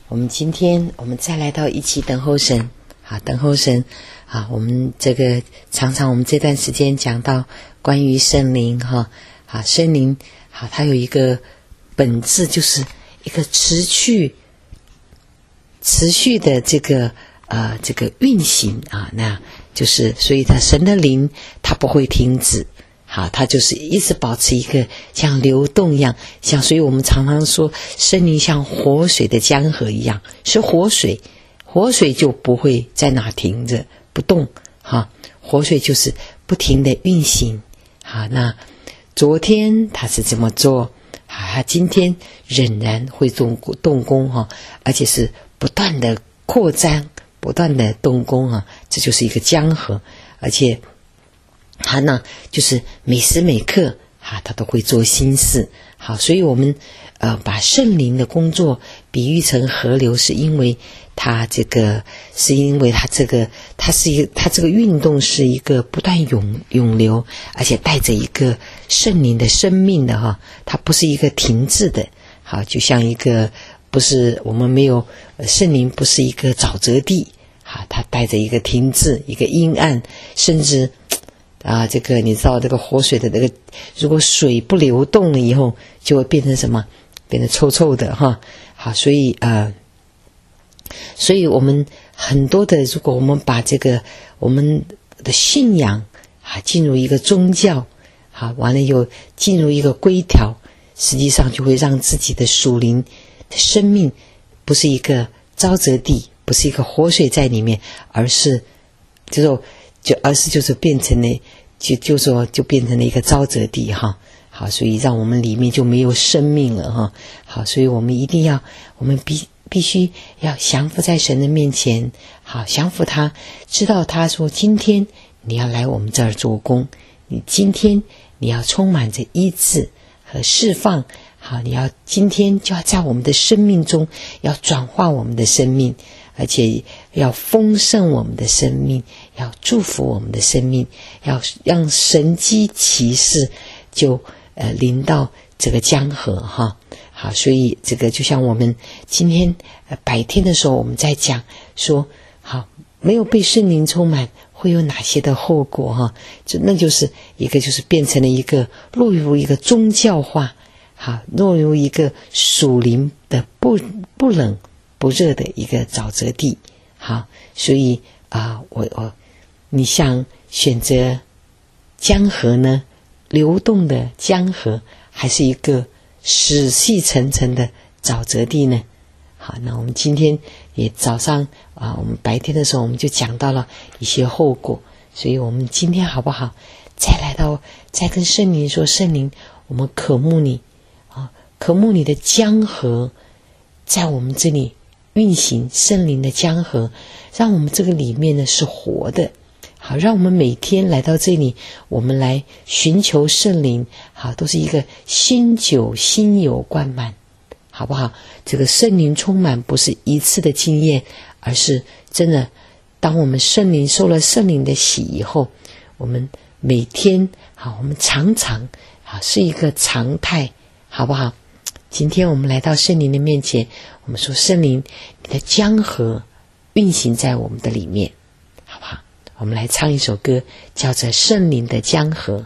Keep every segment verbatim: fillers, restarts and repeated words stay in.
我们今天我们再来到一起等候神，好，等候神啊，我们这个常常我们这段时间讲到关于圣灵哈，啊，圣灵好，它有一个本质，就是一个持续持续的这个呃这个运行啊，那就是所以它神的灵它不会停止。好，它就是一直保持一个像流动一样，像所以我们常常说圣灵像活水的江河一样，是活水，活水就不会在哪停着不动，哈，活水就是不停的运行。好，那昨天他是这么做，好，他今天仍然会动动工哈，而且是不断的扩张，不断的动工啊，这就是一个江河，而且他呢，就是每时每刻啊，他都会做新事。好，所以我们呃把圣灵的工作比喻成河流，是因为他这个，是因为他这个，他是一个，他这个运动是一个不断涌涌流，而且带着一个圣灵的生命的哈，它不是一个停滞的。好，就像一个不是我们没有圣灵，不是一个沼泽地，好，它带着一个停滞，一个阴暗，甚至。啊，这个你知道，这个活水的这个，如果水不流动了以后，就会变成什么？变得臭臭的哈。好，所以呃，所以我们很多的，如果我们把这个我们的信仰啊进入一个宗教，好，完了又进入一个规条，实际上就会让自己的属灵的生命不是一个沼泽地，不是一个活水在里面，而是就是。就而是就是变成了，就就说就变成了一个沼泽地哈。好，所以让我们里面就没有生命了哈。好，所以我们一定要，我们必必须要降服在神的面前。好，降服他，知道他说今天你要来我们这儿做工，你今天你要充满着医治和释放。好，你要今天就要在我们的生命中要转化我们的生命。而且要丰盛我们的生命，要祝福我们的生命，要让神迹奇事就呃临到这个江河哈。好，所以这个就像我们今天呃白天的时候我们在讲说，好，没有被圣灵充满会有哪些的后果哈？就那就是一个就是变成了一个落入一个宗教化，好，落入一个属灵的不不冷。不热的一个沼泽地。好，所以啊、呃，我我你想选择江河呢，流动的江河，还是一个死气沉沉的沼泽地呢？好，那我们今天也早上啊、呃，我们白天的时候我们就讲到了一些后果，所以我们今天好不好再来到再跟圣灵说，圣灵，我们渴慕你啊，渴慕你的江河在我们这里运行，圣灵的江河让我们这个里面呢是活的。好，让我们每天来到这里，我们来寻求圣灵，好，都是一个新酒新油灌满，好不好？这个圣灵充满不是一次的经验，而是真的当我们圣灵受了圣灵的洗以后，我们每天好，我们常常好是一个常态，好不好？今天我们来到圣灵的面前，我们说圣灵，你的江河运行在我们的里面，好不好？我们来唱一首歌，叫做《圣灵的江河》。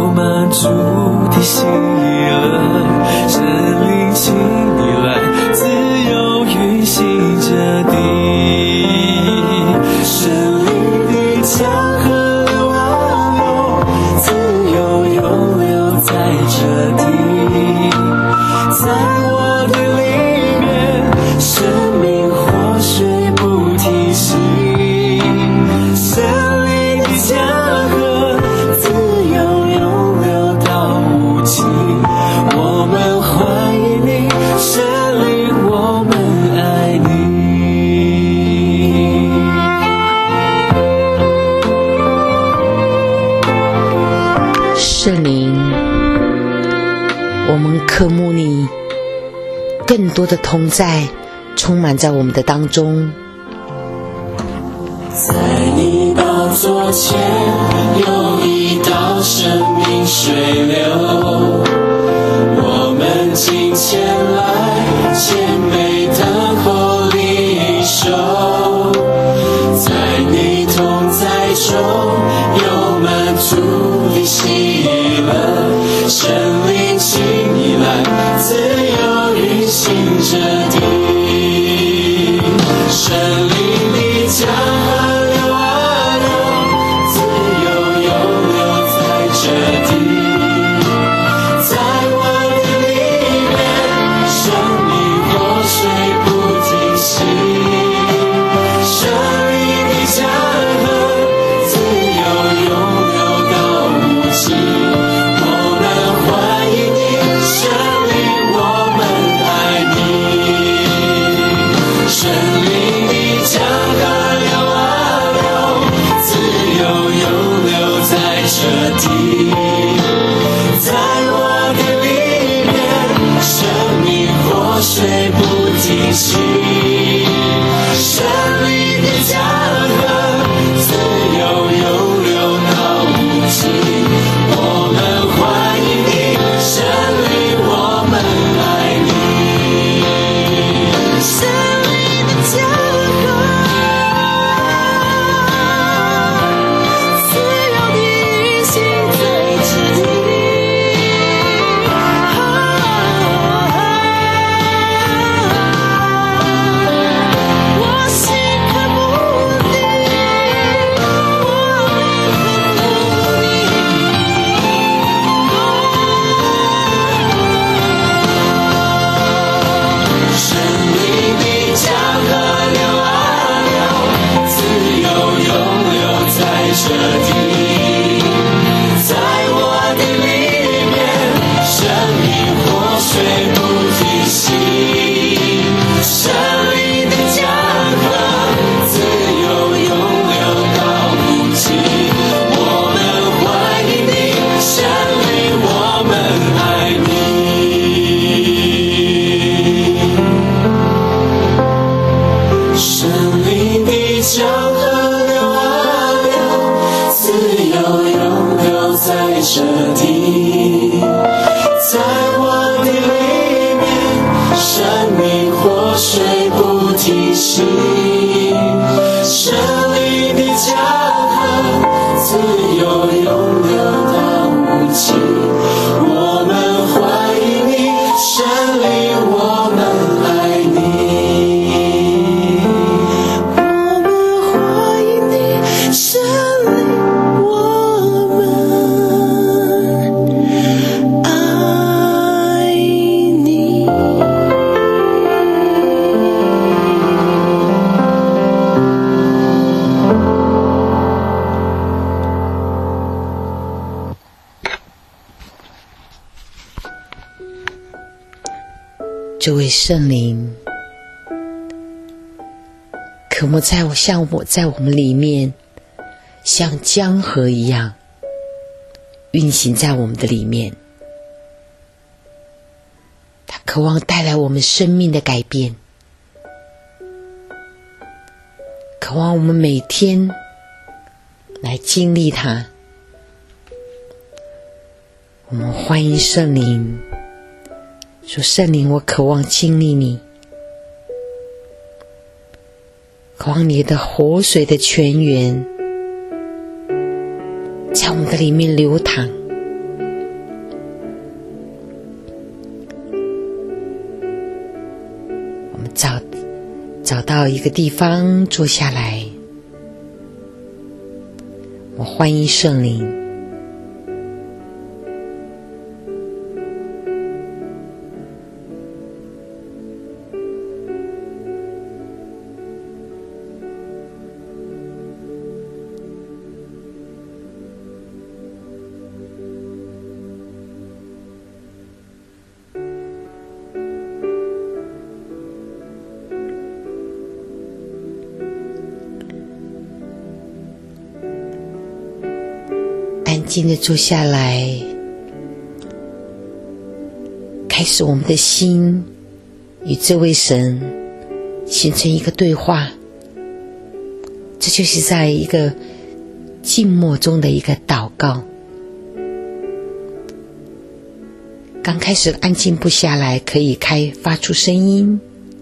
主的喜乐，神灵请你来，自我的里面，生命活水不停息，神灵的江河自由涌流到无尽。我们欢迎你，神灵，我们爱你。 圣灵，我们渴慕你更多的同在，充满在我们的当中。 在你宝座前有一道生命水流，我们今前来谦卑等候领受。在你同在中有满足的喜乐，神灵请你来自由运行这地，神灵的江河流啊流，自由涌流在这地。在我的里面，生命活水不停息，神灵的江河自由涌流到无尽。我们欢迎你，神灵，我们爱你。神灵的江河流啊流，自由涌流在这地。在我的里面，生命活水不停息，神灵的江河自由涌流到无尽。我们欢迎你，神灵，我们爱你。神灵的江河自由地运行在这地。我心渴慕你，我们渴慕你。神灵的江河流啊流，自由涌流在这地。在我的里面，生命活水不停息，神灵的江河自由涌流到无尽。我们欢迎你，神灵，我们爱你。神灵的江河流啊流，自由涌流在这地。在我的里面，生命活水不停息，神灵的江河自由涌流到无尽。我们欢迎你，神灵，我们爱你。我们欢迎你，神灵，我们爱你。 这位圣灵，渴慕在我像我在我们里面，像江河一样运行在我们的里面。他渴望带来我们生命的改变，渴望我们每天来经历他。我们欢迎圣灵，说圣灵，我渴望经历你，渴望你的活水的泉源在我们的里面流淌。我们找找到一个地方坐下来，我欢迎圣灵。 静地坐下来，开始我们的心与这位神形成一个对话。这就是在一个静默中的一个祷告。刚开始安静不下来，可以开发出声音，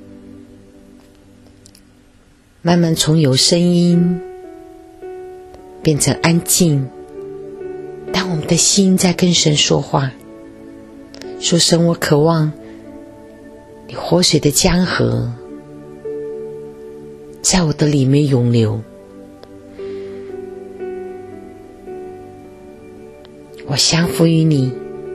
慢慢从有声音变成安静。当我们的心在跟神说话，说神，我渴望你活水的江河在我的里面涌流，我降服于你，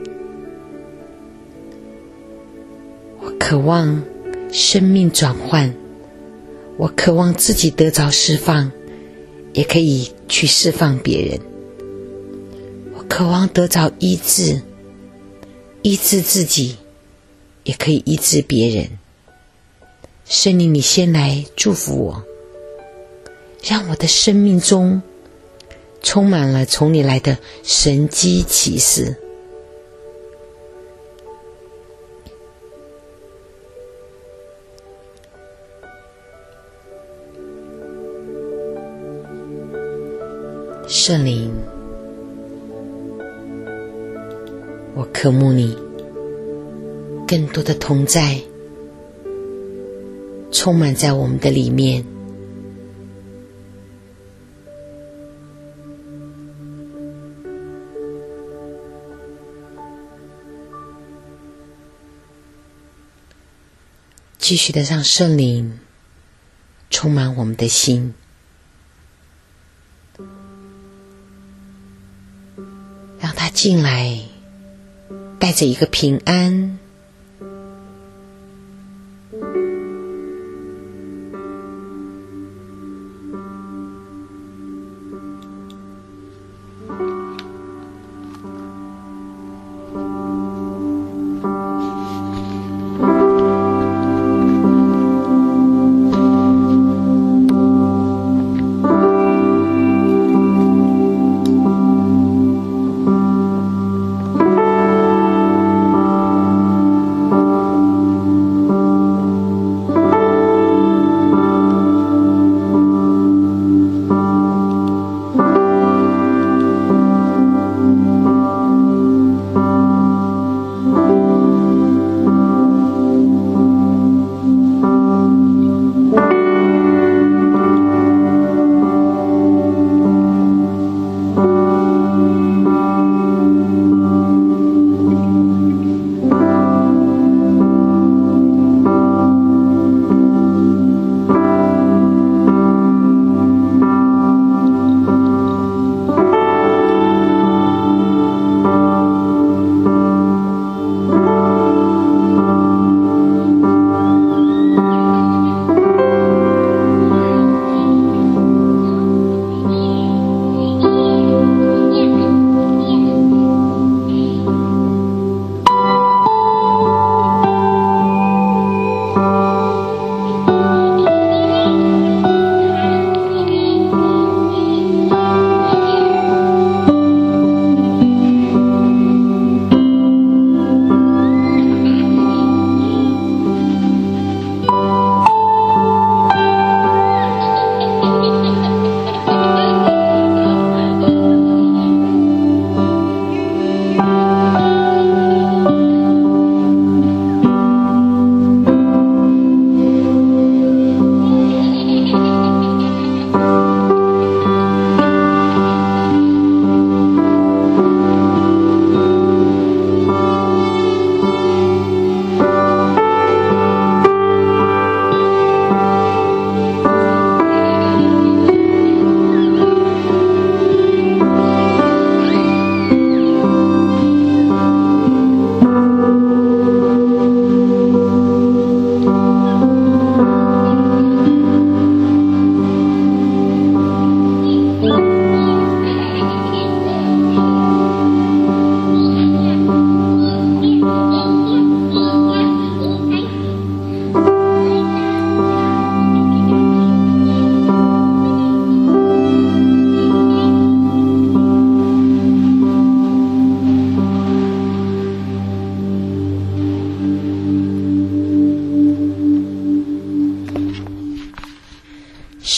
我渴望生命转换，我渴望自己得着释放，也可以去释放别人。我渴望得着医治，医治自己，也可以医治别人。圣灵，你先来祝福我，让我的生命中充满了从你来的神迹奇事。圣灵，我渴慕你更多的同在，充满在我们的里面。继续的让圣灵充满我们的心，让他进来，带着一个平安，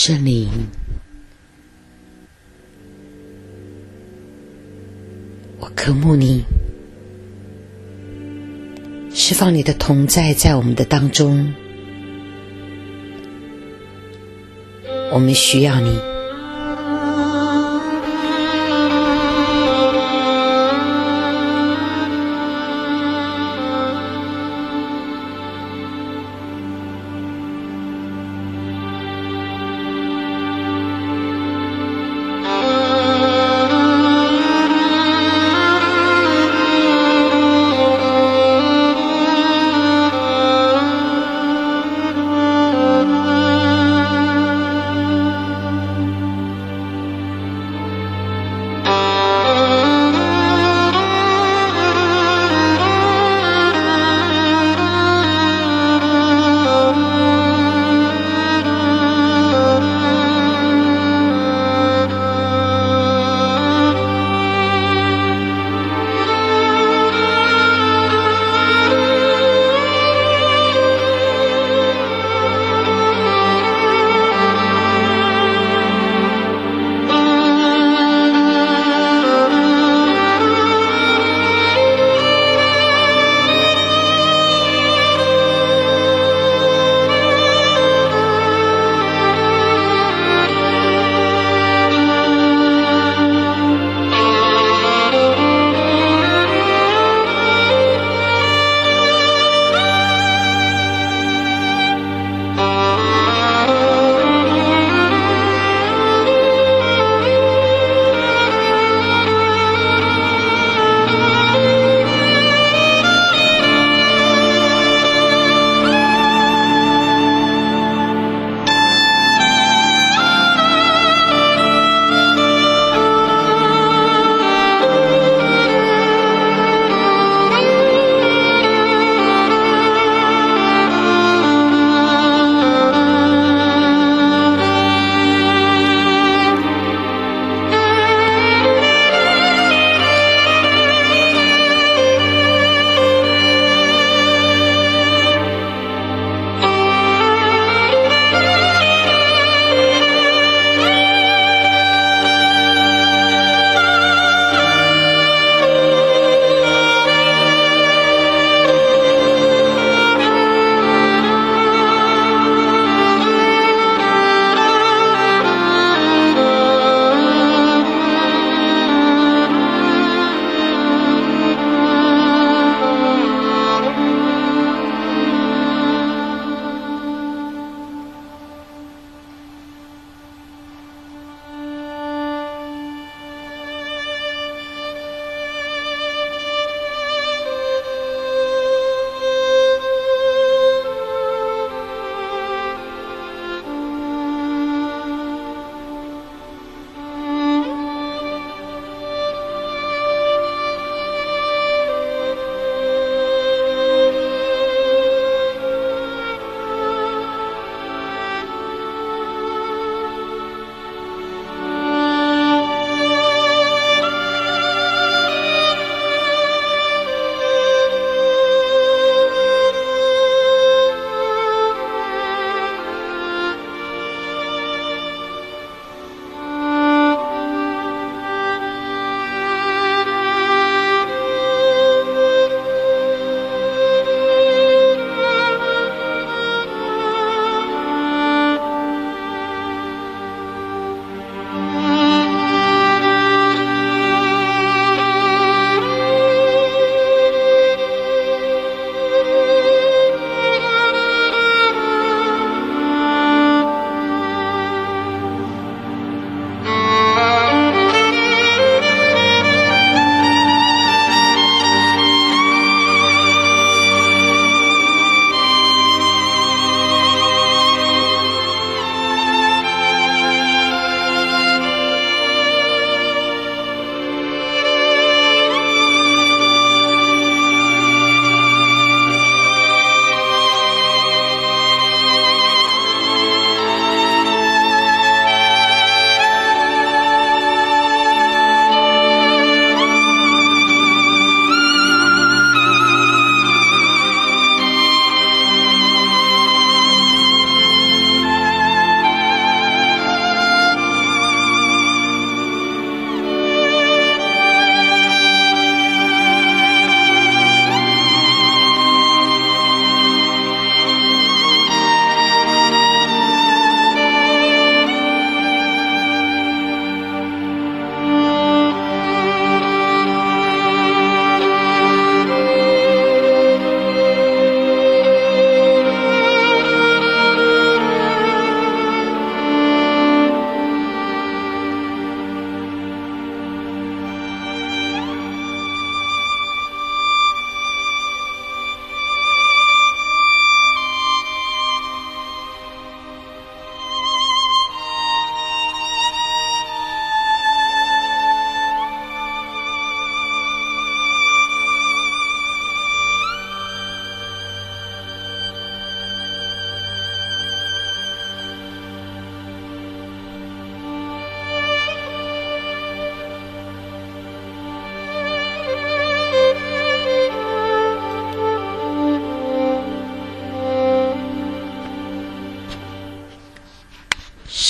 圣灵，我渴慕你，释放你的同在在我们的当中，我们需要你。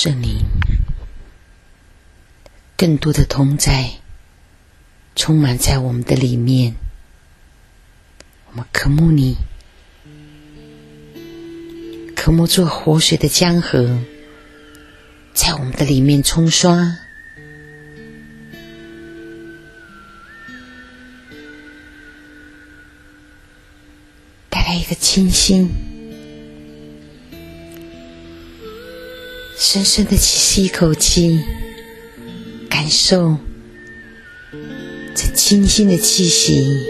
圣灵，更多的同在充满在我们的里面。我们渴慕你，渴慕做活水的江河在我们的里面冲刷，带来一个清新，深深的吸一口气，感受这清新的气息，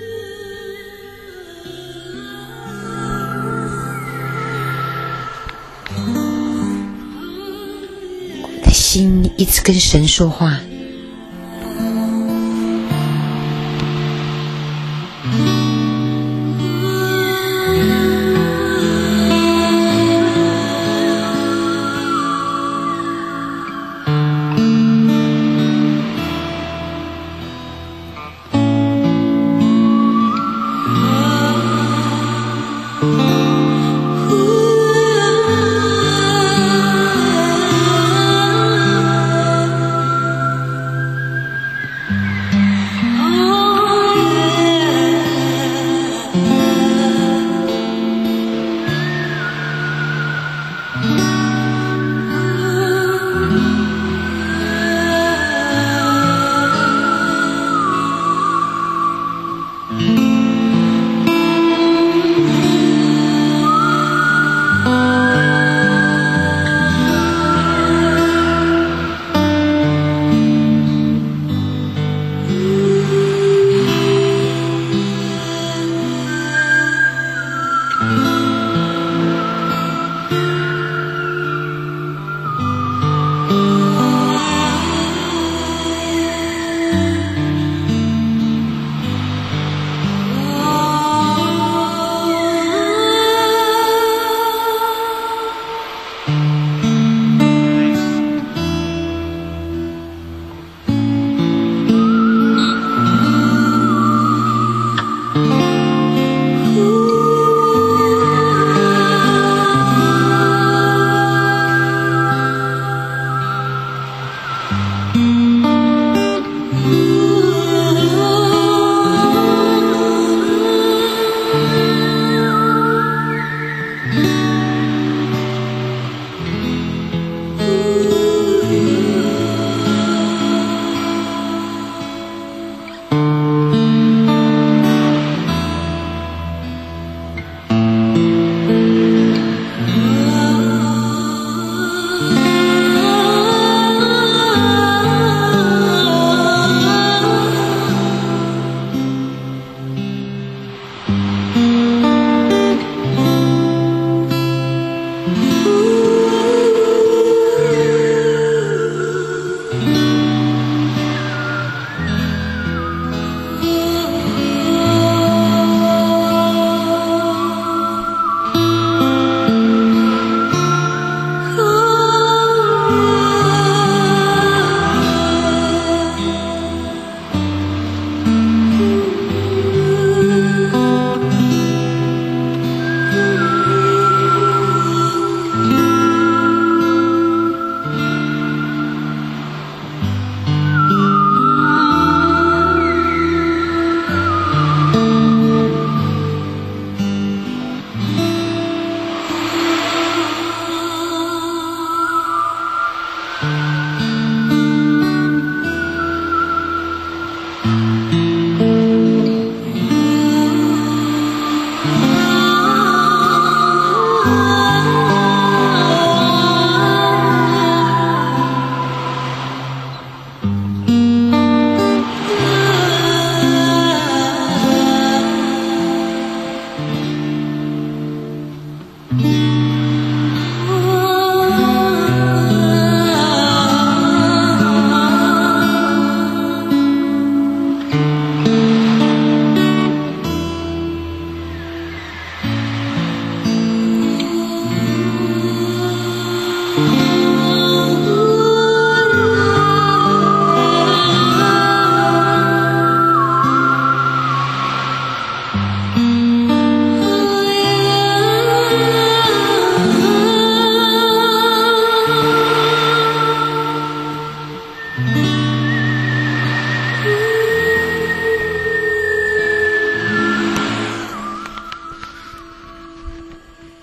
我的心一直跟神说话，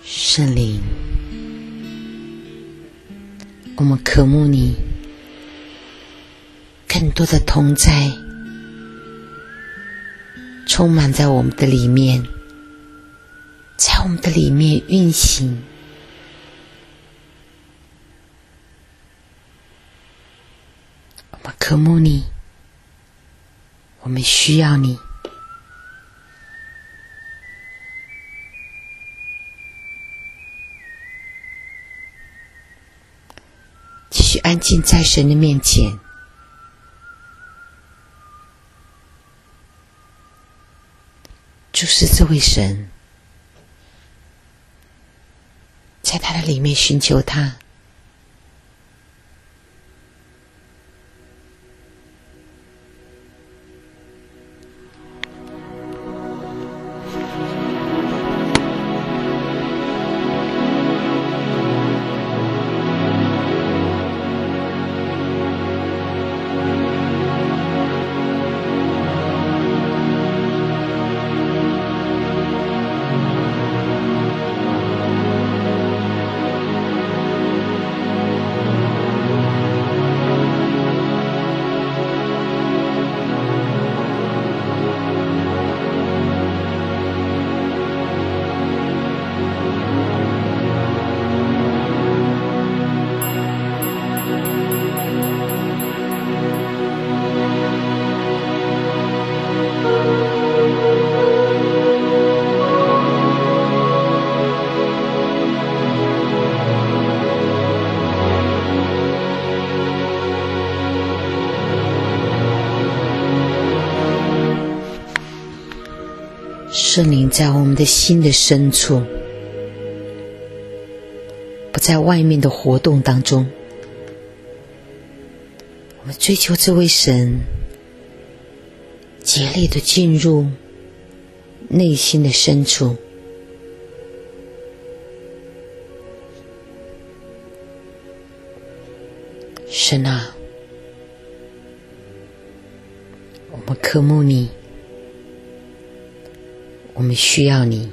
圣灵，我们渴慕你更多的同在，充满在我们的里面，在我们的里面运行。我们渴慕你，我们需要你。继续安静在神的面前，就是这位神，在他的里面寻求他。圣灵在我们的心的深处，不在外面的活动当中，我们追求这位神竭力的进入内心的深处。神啊，我们渴慕你，我们需要你。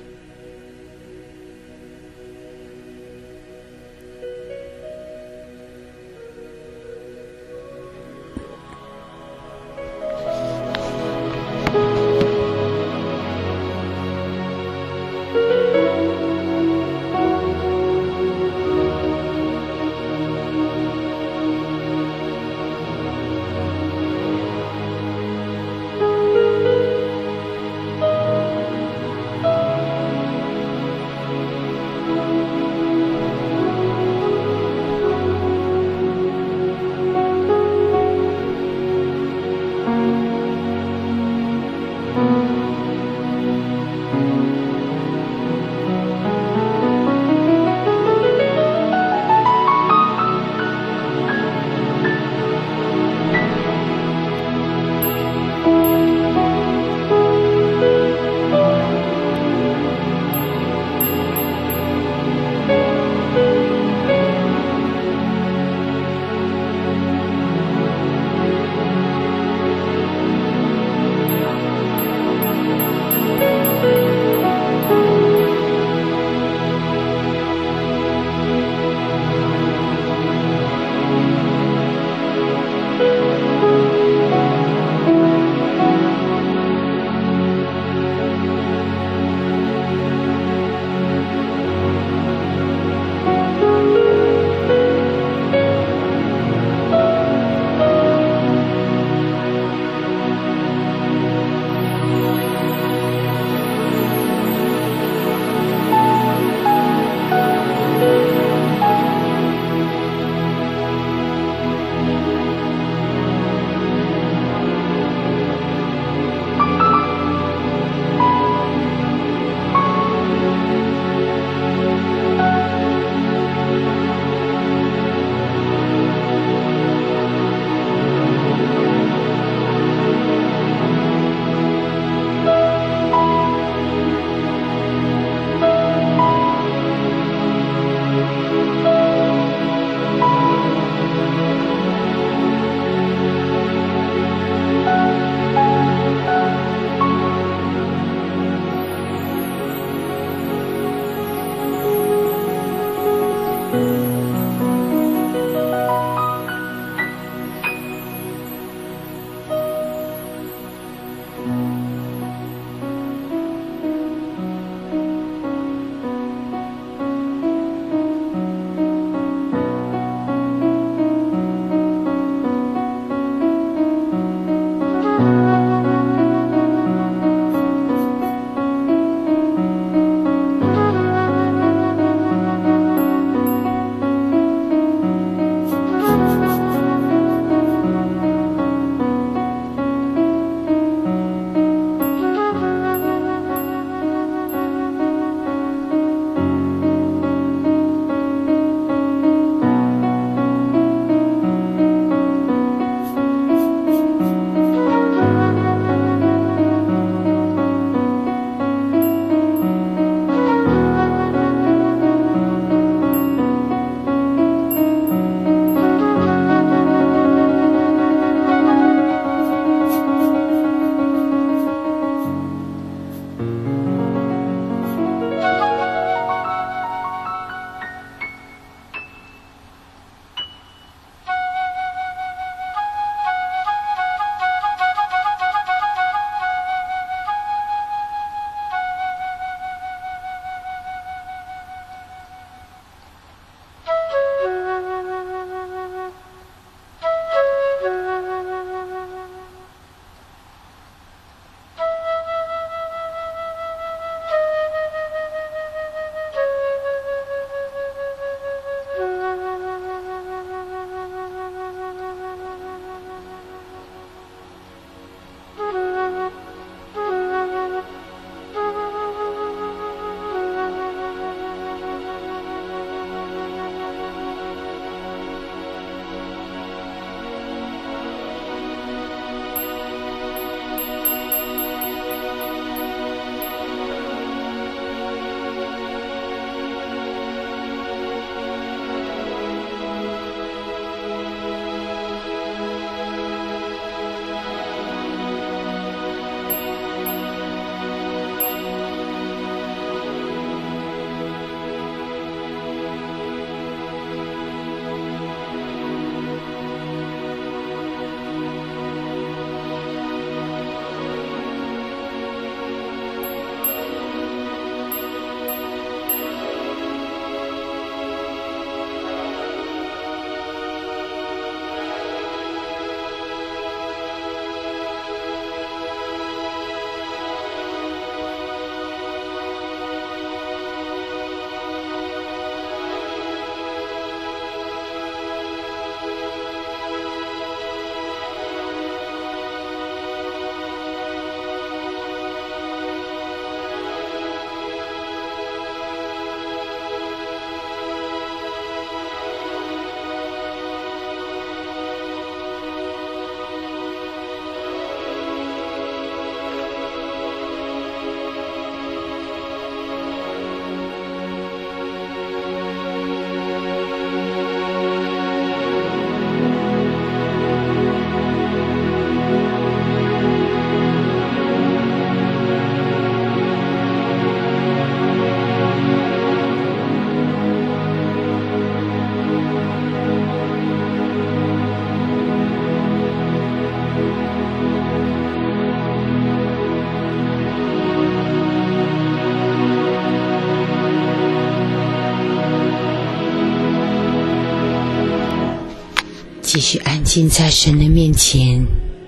继续安静在神的面前，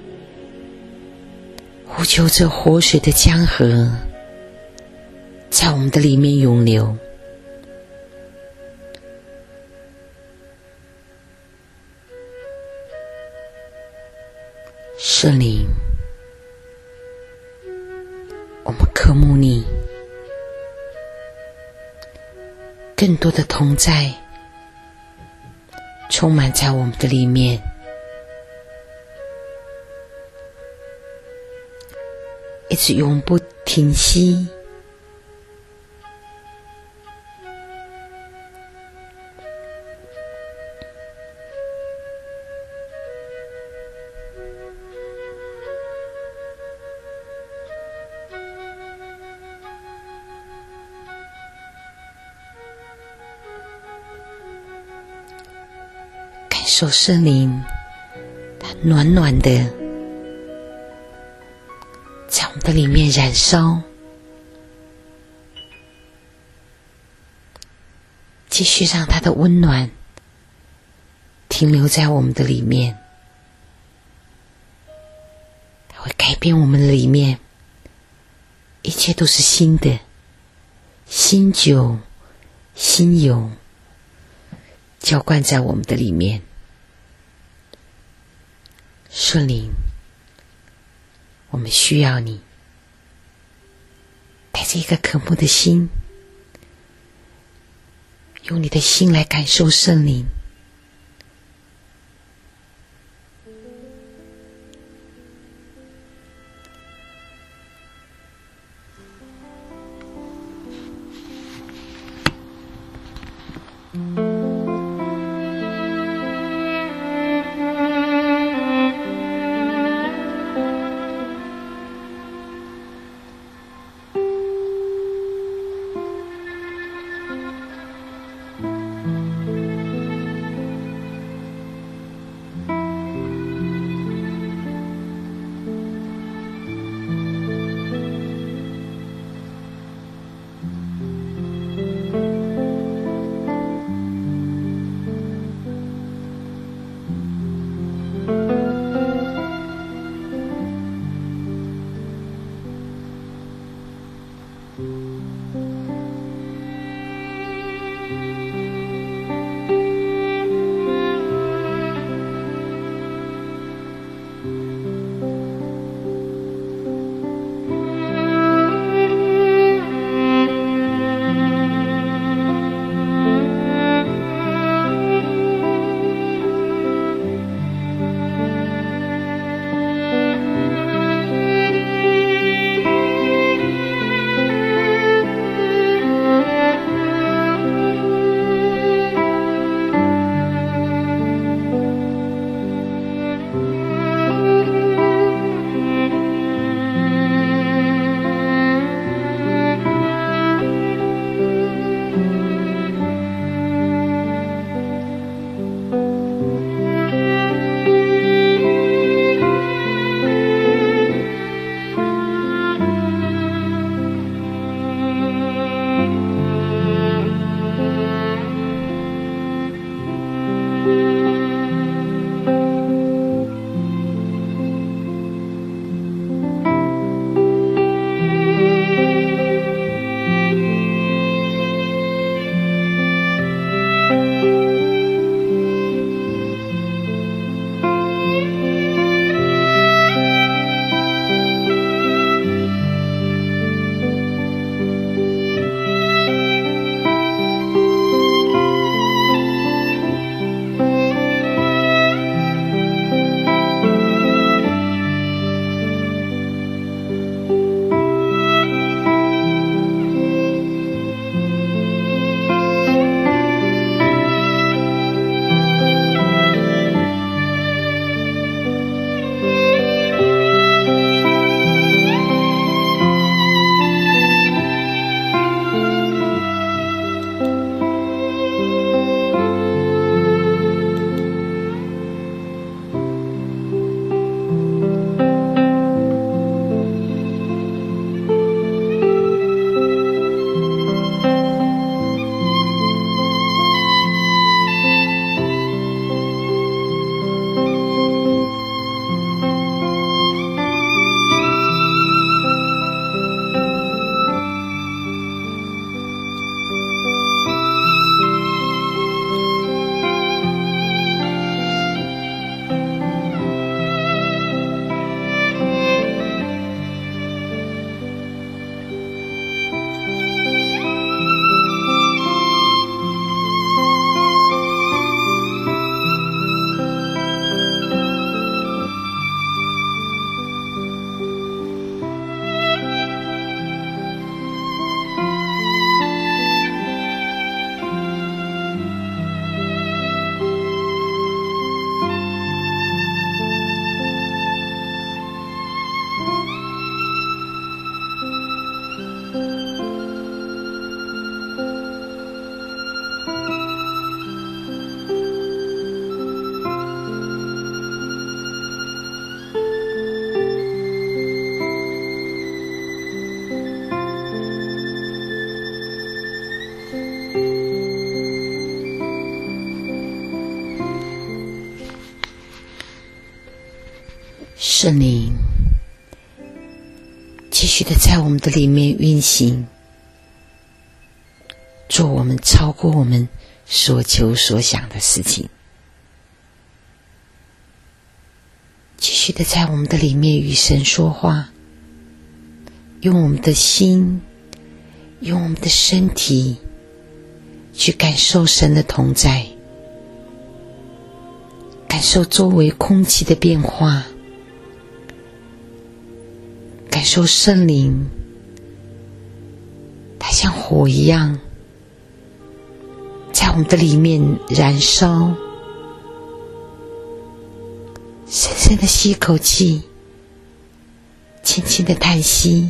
呼求这活水的江河在我们的里面涌流。圣灵，我们渴慕你更多的同在，充满在我们的里面，一直永不停息。受圣灵它暖暖的在我们的里面燃烧，继续让它的温暖停留在我们的里面，它会改变我们的里面，一切都是新的，新酒新油浇灌在我们的里面。圣灵，我们需要你，带着一个渴慕的心，用你的心来感受圣灵。 圣灵继续的在我们的里面运行，做我们超过我们所求所想的事情，继续的在我们的里面与神说话，用我们的心，用我们的身体去感受神的同在，感受周围空气的变化，感受圣灵，它像火一样在我们的里面燃烧。深深的吸一口气，轻轻的叹息。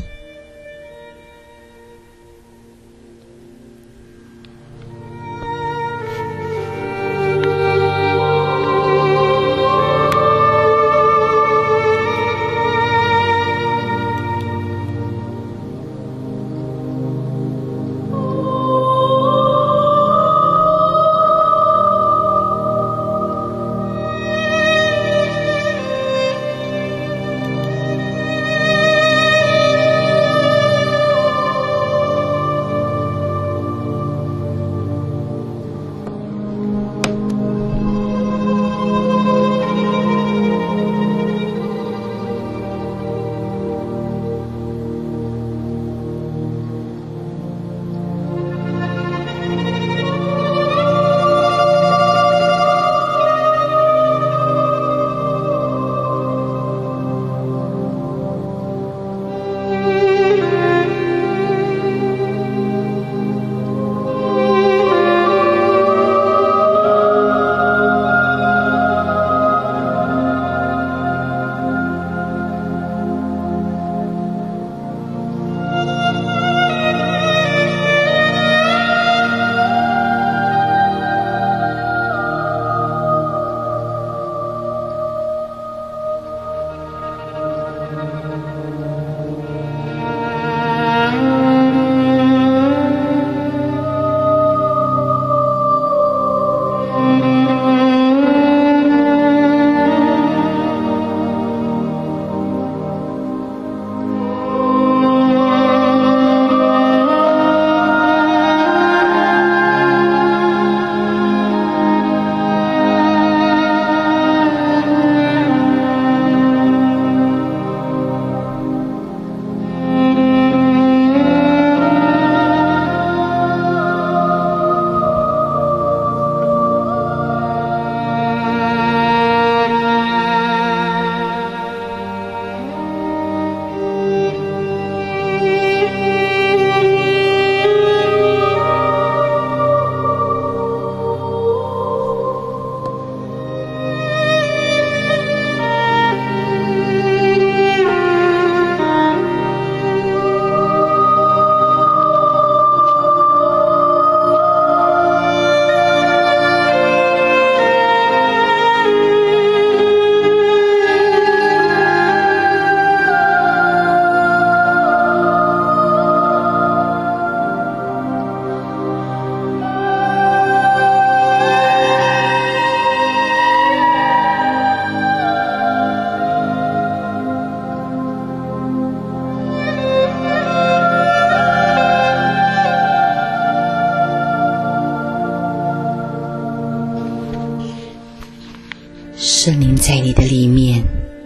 圣灵在你的里面，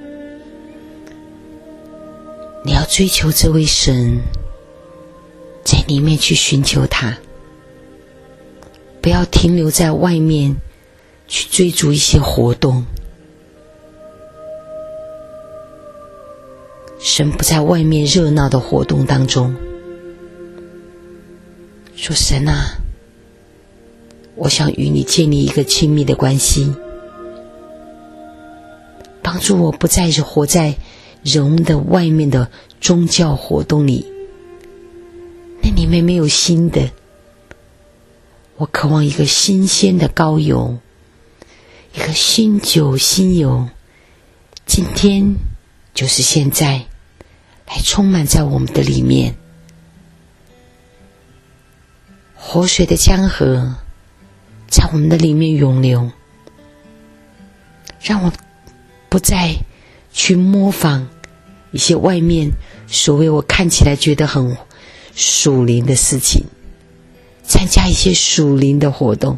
你要追求这位神，在里面去寻求他，不要停留在外面去追逐一些活动。神不在外面热闹的活动当中。说神啊，我想与你建立一个亲密的关系，帮助我不再是活在人的外面的宗教活动里，那里面没有新的。我渴望一个新鲜的膏油，一个新酒新油，今天就是现在，来充满在我们的里面。活水的江河在我们的里面涌流，让我不再去模仿一些外面所谓我看起来觉得很属灵的事情，参加一些属灵的活动。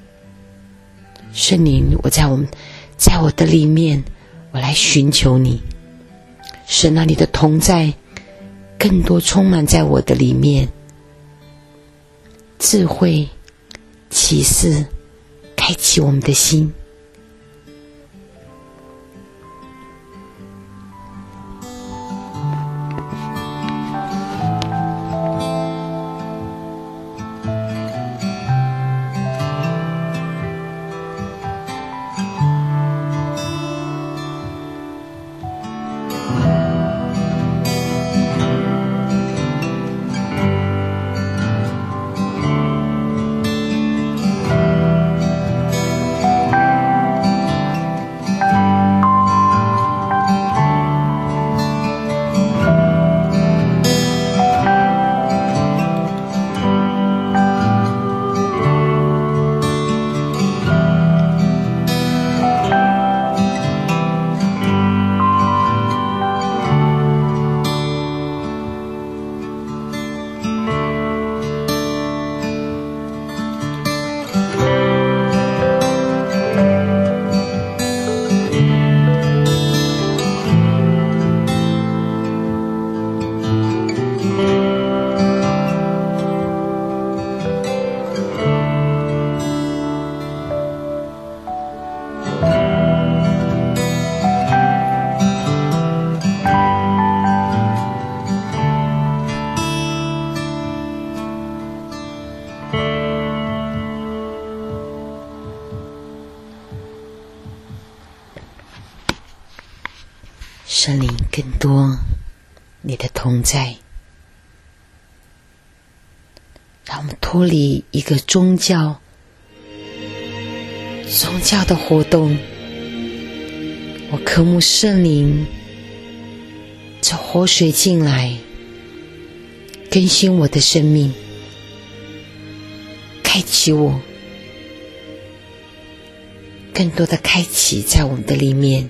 圣灵，我在我们在我的里面，我来寻求你。神啊，你的同在更多充满在我的里面，智慧启示开启我们的心。圣灵，更多你的同在，让我们脱离一个宗教宗教的活动。我渴慕圣灵这活水进来，更新我的生命，开启我，更多的开启在我们的里面。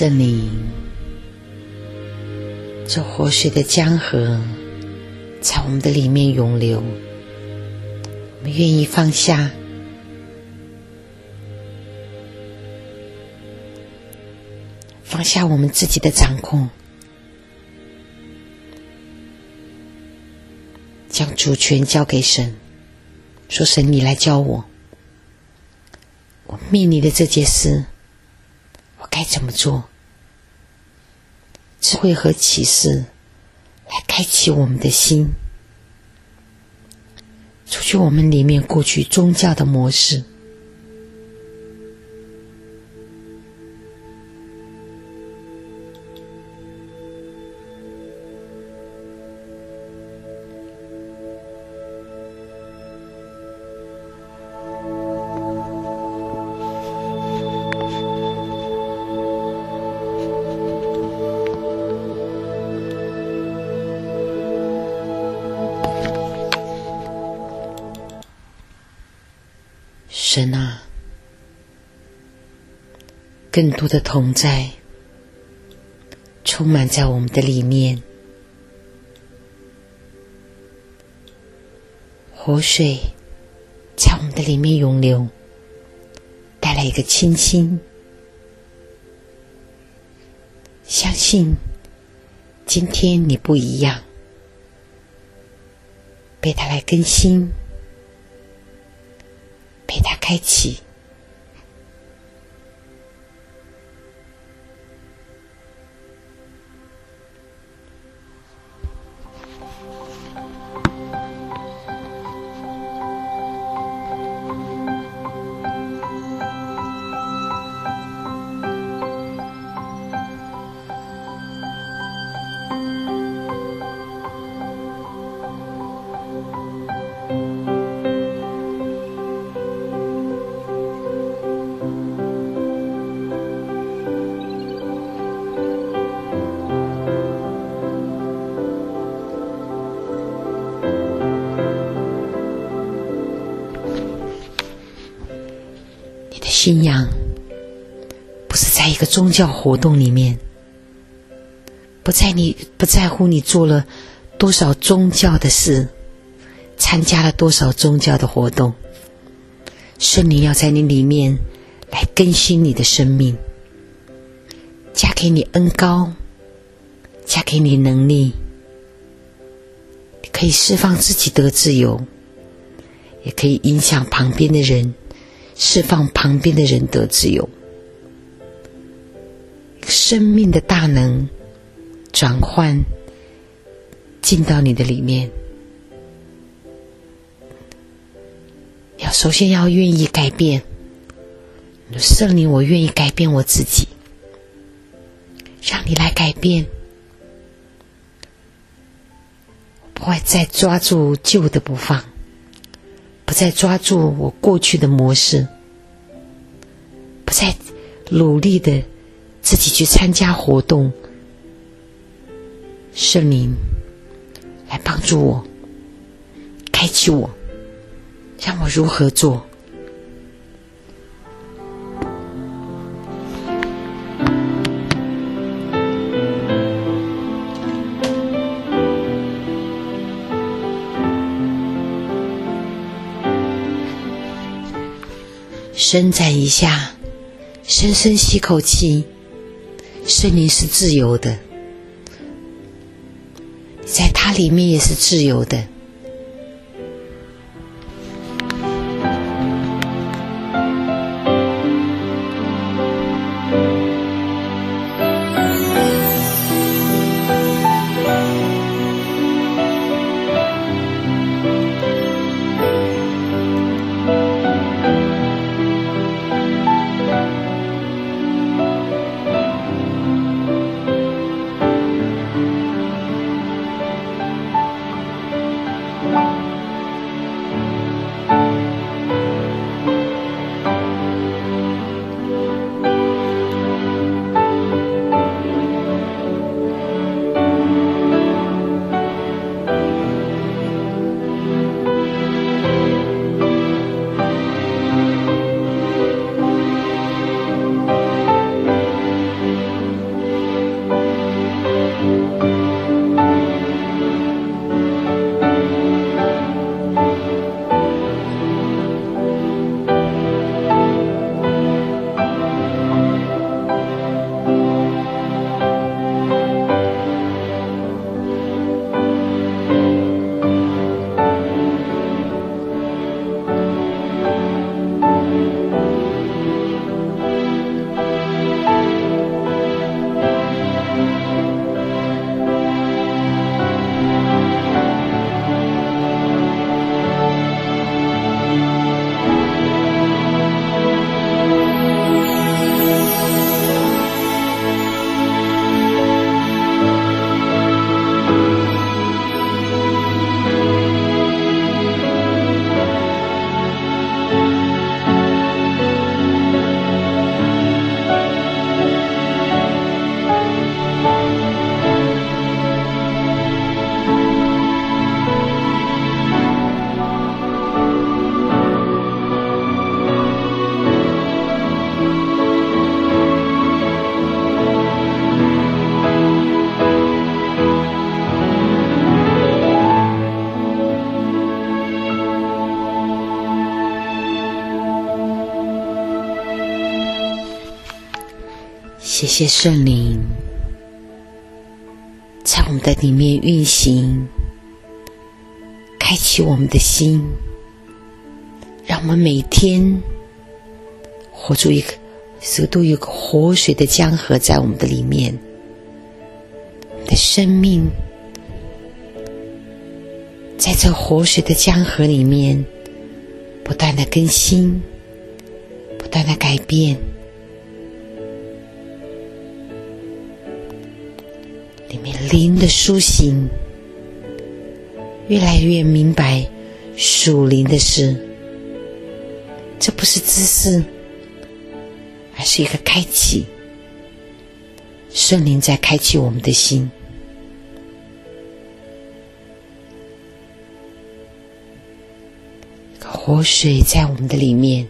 圣灵，这活水的江河在我们的里面涌流，我们愿意放下放下我们自己的掌控，将主权交给神，说神你来教我，我命你的这件事我该怎么做，智慧和启示来开启我们的心，除去我们里面过去宗教的模式。神啊，更多的同在充满在我们的里面，活水在我们的里面涌流，带来一个清新。相信今天你不一样，被它来更新，被它开启。信仰不是在一个宗教活动里面，不在你不在乎你做了多少宗教的事，参加了多少宗教的活动，圣灵要在你里面来更新你的生命，加给你恩膏，加给你能力，你可以释放自己得自由，也可以影响旁边的人，释放旁边的人得自由。生命的大能转换进到你的里面，要首先要愿意改变。圣灵，我愿意改变我自己，让你来改变，不会再抓住旧的不放，不再抓住我过去的模式，不再努力的自己去参加活动。圣灵来帮助我，开启我，让我如何做。伸展一下，深深吸口气。圣灵是自由的，在它里面也是自由的。 谢谢圣灵在我们的里面运行，开启我们的心，让我们每天活出一个这个都有个活水的江河在我们的里面，我们的生命在这活水的江河里面不断的更新，不断的改变，里面灵的苏醒，越来越明白属灵的事。这不是知识，而是一个开启，圣灵在开启我们的心。活水在我们的里面，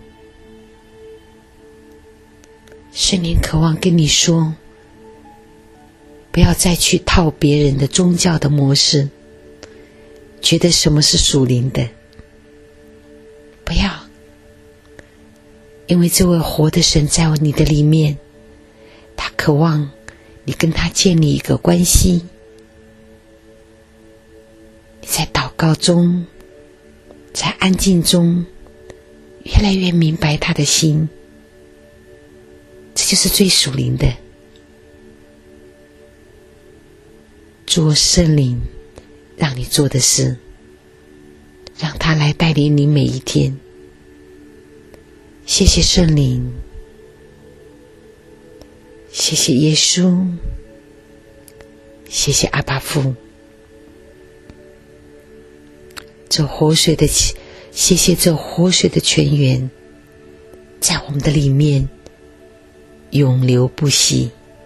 圣灵渴望跟你说，不要再去套别人的宗教的模式，觉得什么是属灵的，不要，因为这位活的神在你的里面，他渴望你跟他建立一个关系。你在祷告中，在安静中，越来越明白他的心，这就是最属灵的。做圣灵让你做的事，让他来带领你每一天。谢谢圣灵，谢谢耶稣，谢谢阿爸父，这活水的，谢谢这活水的泉源在我们的里面永流不息，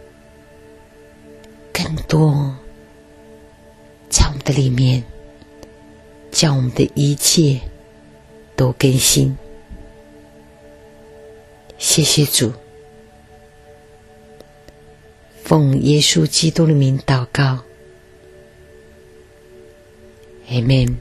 更多在我们的里面，叫我们的一切都更新。谢谢主，奉耶稣基督的名祷告， Amen。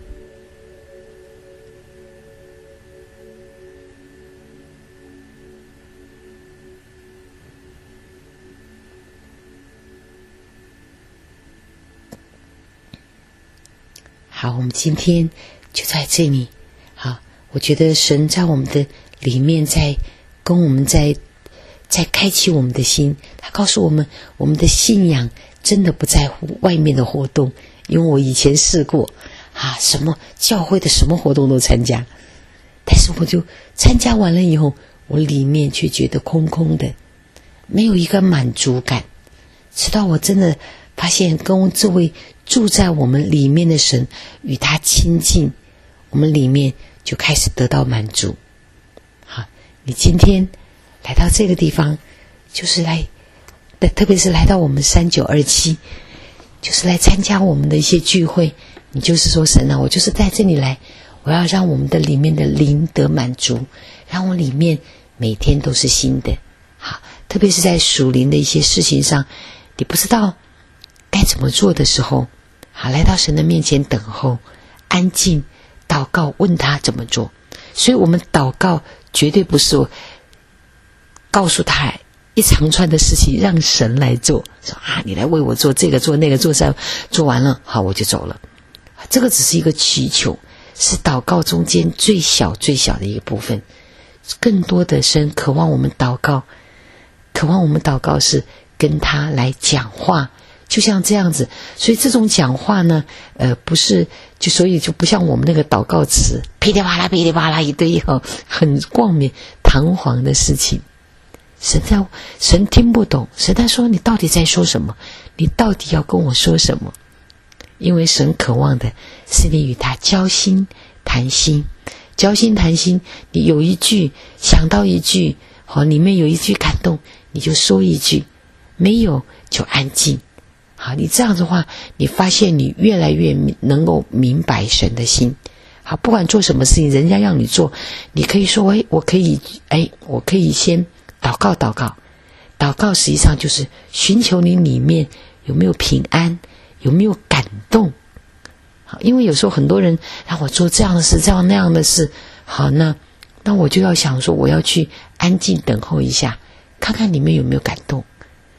好，我们今天就在这里。好，我觉得神在我们的里面，在跟我们在在开启我们的心。他告诉我们，我们的信仰真的不在乎外面的活动。因为我以前试过啊，什么教会的什么活动都参加，但是我就参加完了以后，我里面却觉得空空的，没有一个满足感。直到我真的发现跟这位住在我们里面的神与他亲近，我们里面就开始得到满足。好，你今天来到这个地方，就是来，特别是来到我们三九二七，就是来参加我们的一些聚会。你就是说，神啊，我就是在这里来，我要让我们的里面的灵得满足，让我里面每天都是新的。好，特别是在属灵的一些事情上，你不知道该怎么做的时候，好，来到神的面前等候，安静祷告，问他怎么做。所以我们祷告绝对不是告诉他一长串的事情让神来做，说啊，你来为我做这个做那个做三，做完了好我就走了。这个只是一个祈求，是祷告中间最小最小的一个部分。更多的神渴望我们祷告，渴望我们祷告是跟他来讲话，就像这样子。所以这种讲话呢，呃，不是就所以就不像我们那个祷告词噼里啪啦噼里啪啦一堆哈、哦，很冠冕堂皇的事情。神在神听不懂，神在说你到底在说什么？你到底要跟我说什么？因为神渴望的是你与他交心谈心，交心谈心。你有一句想到一句，好，里面有一句感动，你就说一句，没有就安静。好，你这样子的话，你发现你越来越能够明白神的心。好，不管做什么事情，人家让你做，你可以说，哎，我可以，哎，我可以先祷告祷告。祷告实际上就是寻求你里面有没有平安，有没有感动。好，因为有时候很多人让我做这样的事，这样那样的事，好，那那我就要想说，我要去安静等候一下，看看里面有没有感动。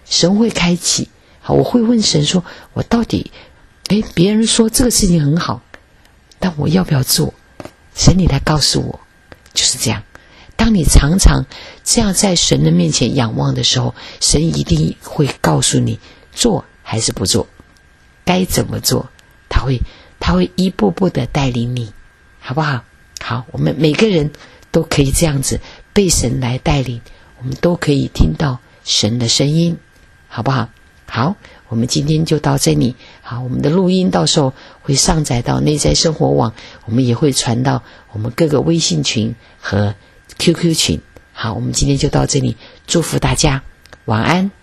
神会开启。好，我会问神说，我到底，诶，别人说这个事情很好，但我要不要做？神你来告诉我。就是这样，当你常常这样在神的面前仰望的时候，神一定会告诉你做还是不做，该怎么做，他会他会一步步的带领你，好不好？好，我们每个人都可以这样子被神来带领，我们都可以听到神的声音，好不好？好，我们今天就到这里。好，我们的录音到时候会上载到内在生活网，我们也会传到我们各个微信群和 Q Q 群。好，我们今天就到这里，祝福大家，晚安。